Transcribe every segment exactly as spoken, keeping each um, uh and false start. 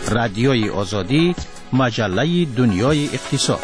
رادیوی آزادی، مجله دنیای اقتصاد.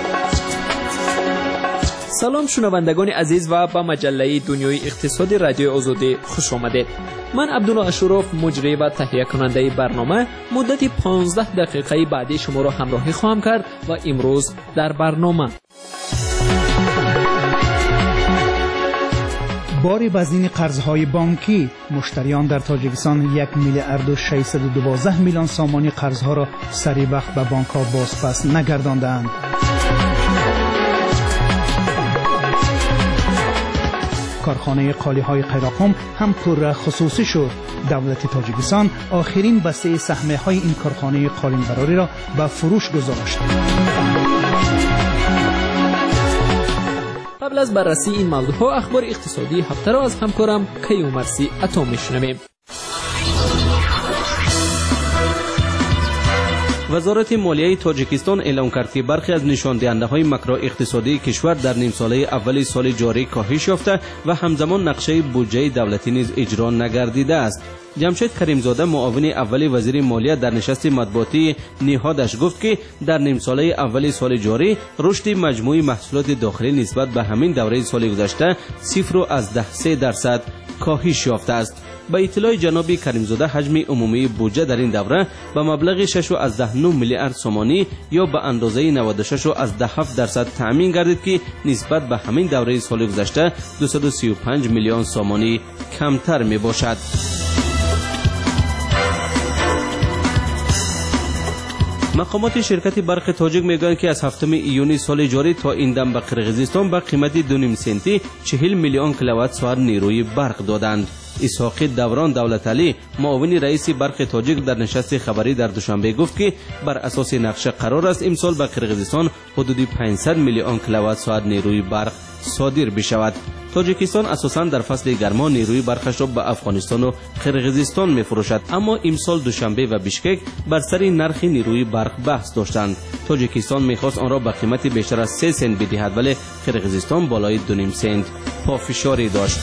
سلام شنوندگان عزیز و به مجله دنیای اقتصادی رادیوی آزادی خوش آمدید. من عبدالله اشرف، مجری و تهیه کننده برنامه، مدت پانزده دقیقه بعدی شما را همراهی خواهم کرد و امروز در برنامه بار وزین قرضهای بانکی، مشتریان در تاجیکستان یک میلیارد و ششصد و دوازده میلیون سامانی قرضها را سریع وقت به بانک‌ها بازپس نگرداندند. کارخانه قالی‌های قیراقم هم پر خصوصی شد. دولت تاجیکستان آخرین بسته سهم‌های این کارخانه قالین‌براری را به فروش گذاشت. قبل از بررسی این موضوعها اخبار اقتصادی هفته را از همکارم کیومرثی عطا میشنویم. وزارت مالیه تاجیکستان اعلام کرد که برخی از نشاندهنده‌های ماکرو اقتصادی کشور در نیم ساله اول سال جاری کاهش یافته و همزمان نقشه بودجه دولتی نیز اجرا نگردیده است. جمشید کریمزاده، معاون اول وزیر مالیه، در نشست مطبوعاتی نهادش گفت که در نیم ساله اول سال جاری رشد مجموعی محصولات داخلی نسبت به همین دوره سال گذشته صفر و از ده سه درصد کاهش یافته است. با اطلاع جناب کریمزاده، حجم عمومی بودجه در این دوره به مبلغ شش و از ده نه میلیارد سومانی یا به اندازه نود و شش و از ده هفت درصد تأمین گردید که نسبت به همین دوره سال گذشته دویست و سی و پنج میلیون سومانی کمتر می باشد. مقامات شرکت برق تاجیک میگویند که از هفتم ایونی سال جاری تا این دم به قرقیزستان به قیمت دو نیم سنتی چهل میلیون کیلووات ساعت نیروی برق دادند. اسحاق دوران دولت علی، معاون رئیس برق تاجیک، در نشست خبری در دوشنبه گفت که بر اساس نقشه قرار است امسال به قرقیزستان حدود پانصد میلیون کیلووات ساعت نیروی برق صادر بشود. تاجیکستان اساساً در فصل گرما نیروی برقش را به افغانستان و قرقیزستان می‌فروشد، اما امسال دوشنبه و بیشکک بر سر نرخ نیروی برق بحث داشتند. تاجیکستان می‌خواست آن را به قیمت بیشتر از سه سنت بدهد، ولی قرقیزستان بالای دو نیم سنت پافشاری داشت.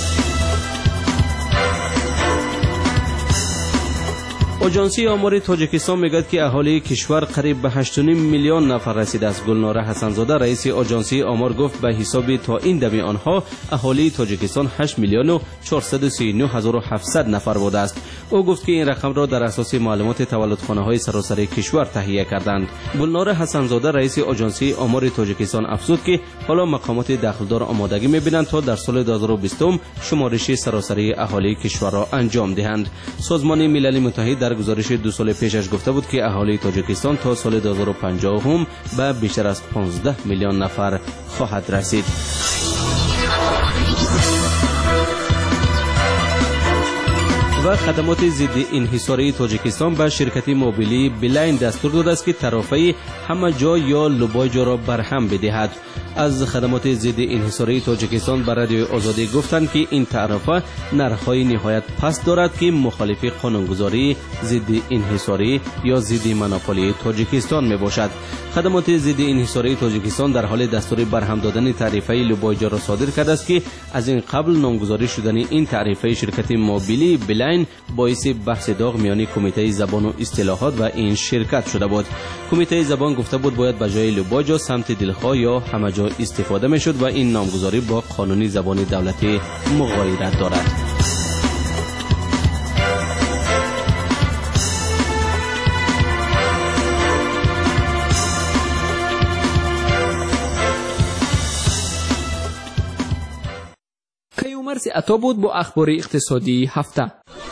آژانسی آمار تاجیکستان میگوید که اهالی کشور قریب به هشت و نیم میلیون نفر رسیده است. گلناره حسنزاده، رئیس آژانسی آمار، گفت به حساب تا این دم آنها اهالی تاجیکستان هشت میلیون و چهارصد و سی و نه هزار و هفتصد نفر بوده است. او گفت که این رقم را در اساس معلومات تولدخانه‌های سراسری کشور تهیه کردند. گلناره حسنزاده، رئیس آژانسی آمار تاجیکستان، افزود که حالا مقامات دخلدار آمادگی می‌بینند تا در سال دو هزار و بیست شمارش سراسری اهالی کشور را انجام دهند. سازمان ملل متحد در گزارش دو سال پیشش گفته بود که اهالی تاجیکستان تا سال دو هزار و پنجاه هم به بیشتر از پانزده میلیون نفر خواهد رسید. و خدمات ضد انحصاری تاجیکستان به شرکت موبیلی بلاین دستور داده است که طرفه همه جا یا لوبای جا را برهم بدهد. از خدمات ضد انحصاری تاجیکستان به رادیوی آزادی گفتند که این طرفه نرخ‌های نهایت پست دارد که مخالف قانونگذاری ضد انحصاری یا ضد مونوپولی تاجیکستان میباشد. خدمات ضد انحصاری تاجیکستان در حال دستور برهم دادن تعرفه لوبای جا را صادر کرده است که از این قبل نامگذاری شدن این تعرفه شرکت موبیلی بلاین باعث بحث داغ میان کمیته زبان و اصطلاحات و این شرکت شده بود. کمیته زبان گفته بود باید به جای لوبای جا سمت دلخواه یا همه جا استفاده میشد و این نامگذاری با قانون زبان دولتی مغایرت دارد. کیومرثی عطا بود با اخبار اقتصادی هفته.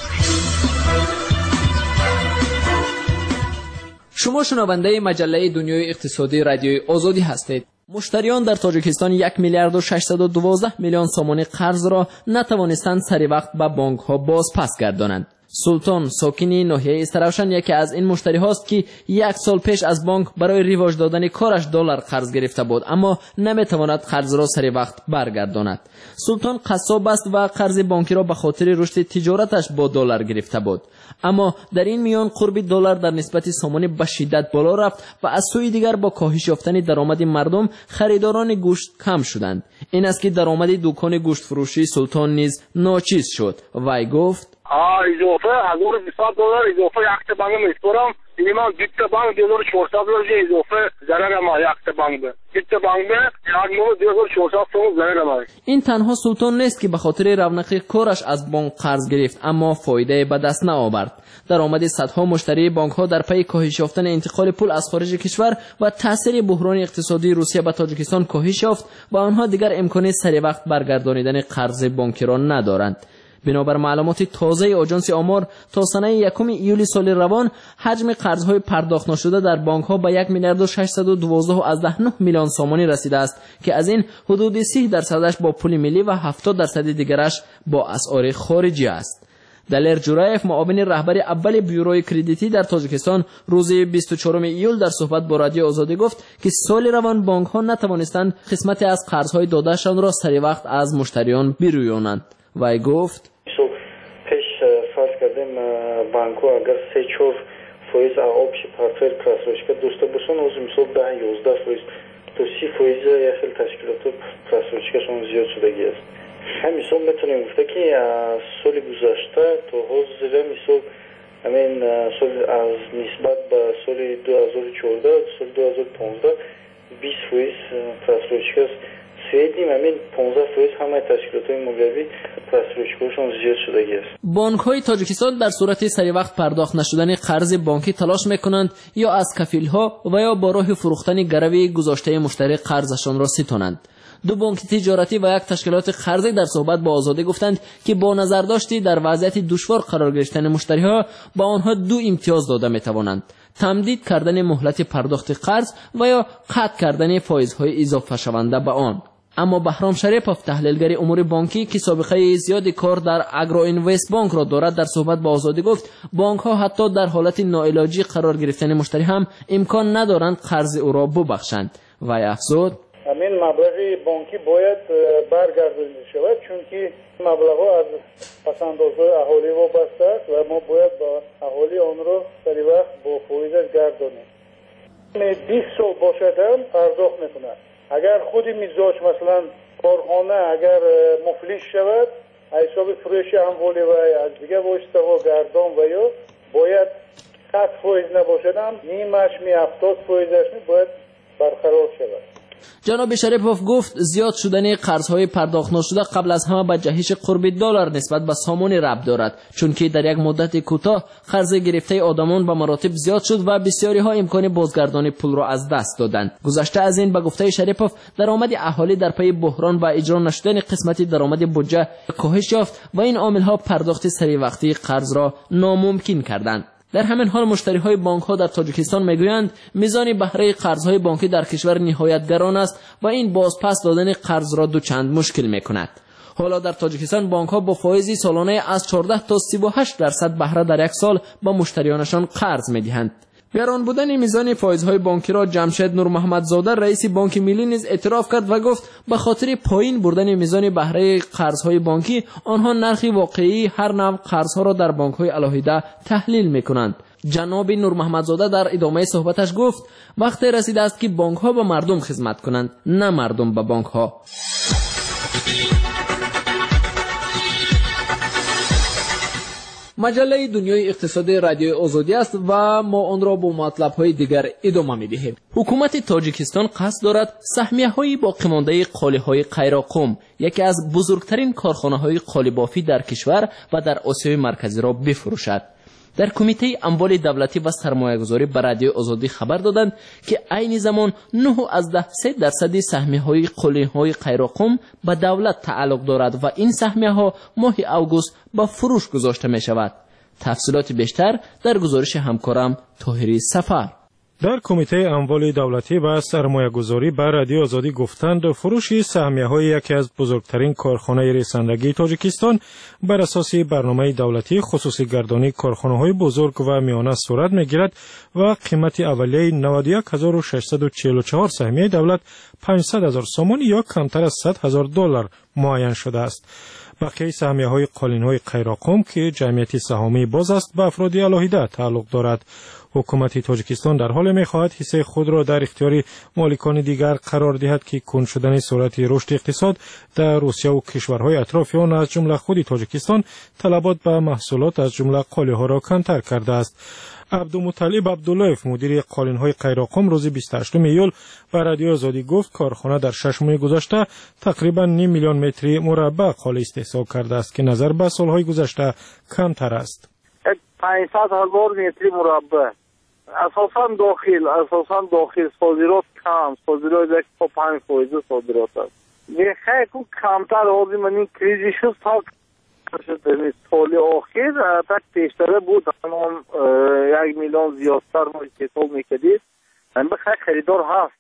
شما شنونده مجله دنیای اقتصادی رادیوی آزادی هستید. مشتریان در تاجیکستان یک میلیارد و ششصد و دوازده میلیون سومانی قرض را نتوانستند سری وقت به بانک ها باز پس گردانند. سلطان، ساکنی ناحیه استراوشن، یکی از این مشتری هاست که یک سال پیش از بانک برای ریواج دادن کارش دلار قرض گرفته بود، اما نمیتواند قرض را سری وقت برگرداند. سلطان قصاب است و قرض بانکی را به خاطر رشد تجارتش با دلار گرفته بود، اما در این میان قرب دلار در نسبت سامانه به شدت بالا رفت و از سوی دیگر با کاهش یافتن درآمد مردم خریداران گوشت کم شدند. این است که درآمد دکان گوشت فروشی سلطان نیز ناچیز شد. وی گفت: آ اضافه هزار و بیست دلار اضافه یک بانک میسپرم. این ما بیت بانک دو هزار و چهارصد دلار اضافه ضرر ما یک بانک به بیت بانک به یک ماه دو هزار و چهارصد تومان ضرر ما. این تنها سلطان نیست که به خاطر رونق کارش از بانک قرض گرفت اما فایده به دست نآورد. درآمد صدها مشتری بانک ها در پی کاهش یافتن انتقال پول از خارج کشور و تاثیر بحران اقتصادی روسیه به تاجیکستان کاهش یافت و آنها دیگر امکان سری وقت برگردانیدن قرض بانکی را ندارند. بنابر معلومات تازه آژانس آمار تا سنه یکم ایولی سال روان حجم قرضهای پرداخت نشده در بانک ها به یک میلیارد و ششصد و دوازده از ده نه میلیون سومانی رسیده است که از این حدود سی درصدش با پول ملی و هفتاد درصد دیگرش با اسعار خارجی است. دلیر جورایف معاون رهبر اول بیوروی کردیتی در تاجیکستان روز بیست و چهارم ایول در صحبت با رادیو آزادی گفت که سال روان بانک ها نتوانستند قسمتی از قرضهای دادهشان را سری وقت از مشتریان برویانند. وی گفت فرض کردیم بانک ها اگر سه چهار فایز آبش پارتفل پراسروشکا داشته باشن از مثال ده یازده فایز تا سی فایز یا خیلی تشکیلات پراسروشکاشون زیاد شدگی است. همین مثال میتونیم گفته که سال گذشته تا حاضر مثال همین سال از نسبت به سال دو هزار و چهارده سال دو هزار و پانزده بیست فایز پراسروشکا سویدیم همین پانزده فایز همه تشکیلات‌های مالیاتی پراسروشکاشون زیاد شدگی است. بانک‌های تاجیکستان در صورت سری وقت پرداخت نشدن قرض بانکی تلاش می‌کنند یا از کفیل‌ها و یا با راه فروختن گروی گذاشته مشتری قرضشان را ستانند. دو بانک تجارتی و یک تشکیلات قرضی در صحبت با آزادی گفتند که با نظر داشتی در وضعیت دشوار قرار گرفتن مشتری‌ها با آنها دو امتیاز داده می‌توانند: تمدید کردن مهلت پرداخت قرض و یا قطع کردن فایزهای اضافه شونده به آن. اما بهرام شریپوف تحلیلگر امور بانکی که سابقه زیادی کار در اگرو اینوست بانک را دارد در صحبت با آزادی گفت بانک ها حتی در حالت ناعلاجی قرار گرفتن مشتری هم امکان ندارند قرض او را ببخشند. و افزود همین مبلغ بانکی باید برگردانده شود چون که مبلغ ها از پسندازهای اهالی وابسته است و ما باید با اهالی آن را سری وقت با فایزش گردانیم. بیست سال باشد هم پرداخت میکنند. اگر خودی میزاج مثلا کارخانه اگر مفلس شود حساب فروش اموال و از دیگه واسطه و گردان و یا باید صد فایز نباشد هم نیمش می هفتاد فایزش می باید برقرار شود. جناب شریپوف گفت زیاد شدن قرضهای پرداخت نشده قبل از همه به جهش قرب دلار نسبت به سامان ربط دارد چون که در یک مدت کوتاه قرض گرفته آدمان به مراتب زیاد شد و بسیاری ها امکان بازگردانی پول را از دست دادند. گذشته از این به گفته شریپوف درآمد اهالی در پی بحران و اجرا نشدن قسمتی درآمد بودجه کاهش یافت و این عامل ها پرداخت سری وقتی قرض را ناممکن کردند. در همین حال مشتری‌های بانک‌ها در تاجیکستان می‌گویند میزان بهره قرض‌های بانکی در کشور نهایت گران است و این بازپس دادن قرض را دوچند مشکل می‌کند. حالا در تاجیکستان بانک‌ها با فایزی سالانه از چهارده تا سی و هشت درصد بهره در یک سال با مشتریانشان قرض می‌دهند. گران بودن میزان فایزهای بانکی را جمشید نور محمد زاده رئیس بانک ملی نیز اعتراف کرد و گفت به خاطر پایین بردن میزان بهره قرضهای بانکی آنها نرخ واقعی هر نوع قرضها را در بانک‌های علاهیده تحلیل می‌کنند. جناب نور محمد زاده در ادامه صحبتش گفت وقت رسیده است که بانک‌ها به مردم خدمت کنند نه مردم به بانک‌ها. مجله دنیای اقتصادی رادیو آزادی است و ما آن را با مطلب‌های دیگر ادامه می‌دهیم. حکومت تاجیکستان قصد دارد سهمیه‌های باقی مانده قالی‌های قیراقم، یکی از بزرگترین کارخانه‌های قالی‌بافی در کشور و در آسیای مرکزی را بفروشد. در کمیته اموال دولتی و سرمایه‌گذاری به رادیو آزادی خبر دادند که عین زمان نه از ده سه درصد سهمیه‌های قالی‌های قیراقم به دولت تعلق دارد و این سهمیه‌ها ماه اوگوست به فروش گذاشته می‌شود. تفصیلات بیشتر در گزارش همکارم طاهری سفر. در کمیته اموال دولتی و سرمایه‌گذاری به رادیو آزادی گفتند فروش سهمیه‌های یکی از بزرگترین کارخانه رساندگی تاجیکستان بر اساس برنامه دولتی خصوصی گردانی کارخانه‌های بزرگ و میانه صورت می‌گیرد و قیمت اولیه نود و یک هزار و ششصد و چهل و چهار سهمیه دولت پانصد هزار سومون یا کمتر از صد هزار دلار معین شده است. بقیه سهمیه‌های قالین‌های قیراقم که جمعیت سهامی باز است به افراد علاهیده تعلق دارد. حکومت تاجیکستان در حال می‌خواهد حصه خود را در اختیار مالکان دیگر قرار دهد که کند شدن سرعت رشد اقتصاد در روسیه و کشورهای اطراف آن از جمله خود تاجیکستان طلبات به محصولات از جمله قالی‌ها را کمتر کرده است. عبدالمطلب عبداللهیف مدیر قالین‌های قیراقم روز بیست و هشتم ایول به رادیو آزادی گفت کارخانه در شش ماه گذشته تقریبا نیم میلیون متر مربع قالی استحصال کرده است که نظر به سالهای گذشته کمتر است. پانصد هزار متر مربع اساساً داخل اساساً داخل صادرات کم صادرات یک تا پنج درصد صادرات است. میخواد که کمتر آزی من این کریزی شد تا سال آخر تک پیشتره بود همون یک میلیون زیادتر ما استحصال میکردید. من بخیر خریدار هست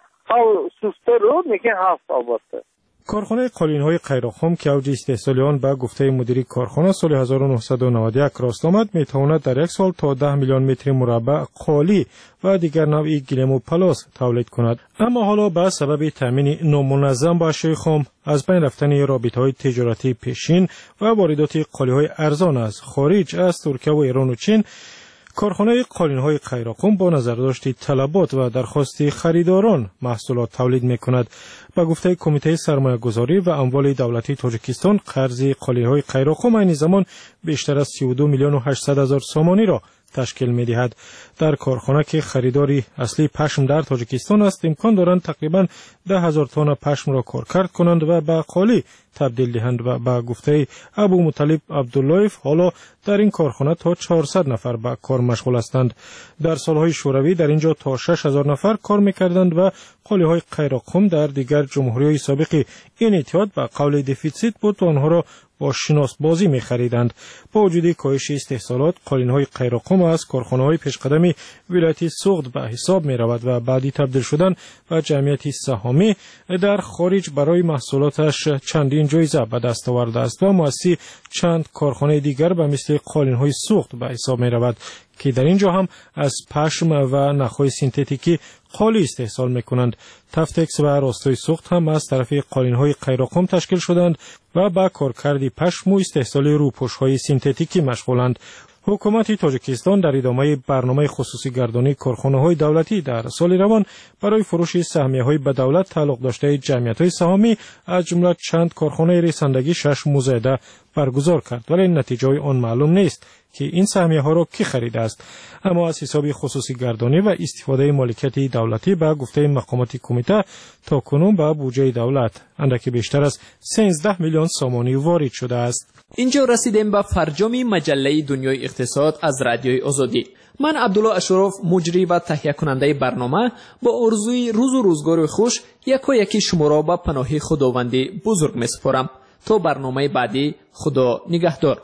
حال سوسته رو میگه هست البته. کارخانه قالین‌های قیراقم که اوج استحصال آن به گفته مدیر کارخانه سال هزار و نهصد و نود و یک راست آمد میتواند در یک سال تا ده میلیون متر مربع قالی و دیگر نوع گلیم و پلاس تولید کند. اما حالا به سبب تامین نامنظم با اشیاء خام از بین رفتن رابطه‌های تجارتی پیشین و واردات قالی‌های ارزان از خارج از ترکیه و ایران و چین، کارخانه قالین‌های قیراقم با نظرداشت طلبات و درخواست خریداران محصولات تولید می‌کند. با گفته کمیته سرمایه‌گذاری و اموال دولتی تاجیکستان، قرض قالین‌های قیراقم این زمان بیشتر از سی و دو میلیون و هشتصد هزار سامانی را تشکیل می‌دهد. در کارخانه که خریداری اصلی پشم در تاجیکستان است، امکان دارند تقریباً ده هزار تن پشم را کارکرد کنند و به قالی تبدیل دهند و با گفته ابوالمطلب عبداللهیف حالا در این کارخانه تا چهارصد نفر به کار مشغول هستند. در سالهای شوروی در اینجا تا شش هزار نفر کار می‌کردند و قالی‌های قیراقم در دیگر جمهوری‌های سابق این اتحاد به قول دفیسیت بود آنها را با شناس بازی می خریدند. با وجود کاهش استحصالات، قالین‌های قیراقم از کارخانه‌های پیشقدم ولایت سوغد به حساب می رود و بعدی تبدیل شدن و جمعیت سهامی در خارج برای محصولاتش چندین جایزه به دست آورده است و مؤسسی چند کارخانه دیگر به مثل قالین‌های سوغد به حساب می رود که در اینجا هم از پشم و نخهای سینتتیکی قالی استحصال میکنند. تفتکس و راستای سوخت هم از طرف قالین‌های قیراقم تشکیل شدند و با کارکردی پشم و استحصال روپوش‌های سینتتیکی مشغولند. حکومت تاجیکستان در ادامه برنامه خصوصی گردانی کارخانه‌های دولتی در سال روان برای فروش سهمیه‌های به دولت تعلق داشته جمعیت‌های سهامی از جمله چند کارخانه رساندگی شش مزایده برگزار کرد، ولی نتیجه آن معلوم نیست که این سهمیه ها را کی خریده است. اما از حساب خصوصی گردانی و استفاده مالکیت دولتی به گفته مقامات کمیته تا کنون به بودجه دولت اندکی بیشتر از سیزده میلیون سامانی وارد شده است. اینجا رسیدیم به فرجام مجله دنیای اقتصاد از رادیوی آزادی. من عبدالله اشرف مجری و تهیه کننده برنامه با آرزوی روز و روزگار خوش یکا یکی شما را به پناه خداوندی بزرگ می‌سپارم. تا برنامه بعدی خدا نگهدار.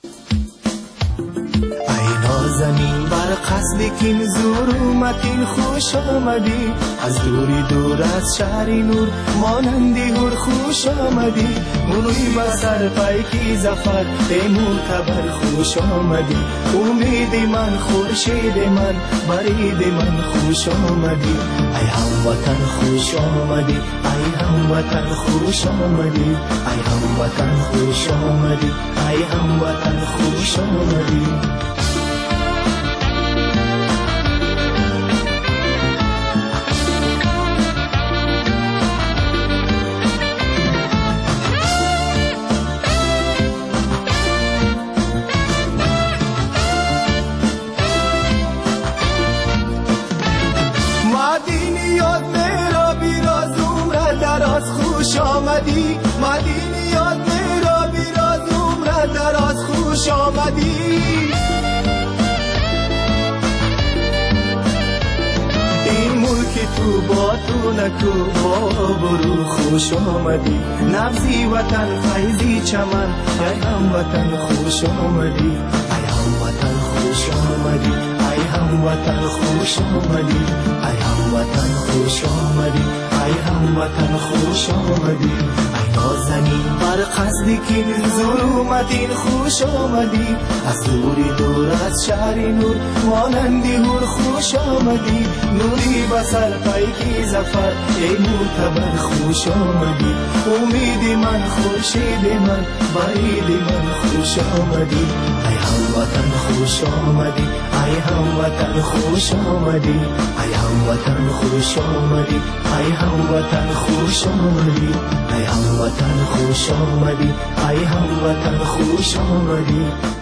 زمین بر قصد کین زور اومدین خوش آمدی از دوری دور از شهر نور مانندی هر خوش آمدی منوی بسر پیکی زفر تیمور تبر خوش آمدی امید من خورشید من برید من خوش آمدی ای هموطن خوش آمدی ای هموطن خوش آمدی ای هموطن خوش آمدی ای هموطن خوش آمدی. خوش آمدی مدینی یاد میرا بیراز عمر دراز خوش آمدی این ملک تو با تو نکو با برو خوش آمدی نبزی وطن فیضی چمن ای هم وطن خوش آمدی ای هم وطن خوش آمدی ای هم وطن خوش آمدی ای هم وطن خوش آمدی ای هموطن خوش آمدی ای نازنین بر قصدی که زور اومدین خوش آمدی از دوری دور از شهر نور مانندی هر خوش آمدی نوری بسر پیکی زفر ای معتبر خوش آمدی امید من خورشید من برید من خوش آمدی ای هموطن خوش خوش آمدی ای هموطن خوش آمدی ای هموطن خوش آمدی ای هموطن خوش آمدی ای هموطن خوش آمدی ای هموطن خوش آمدی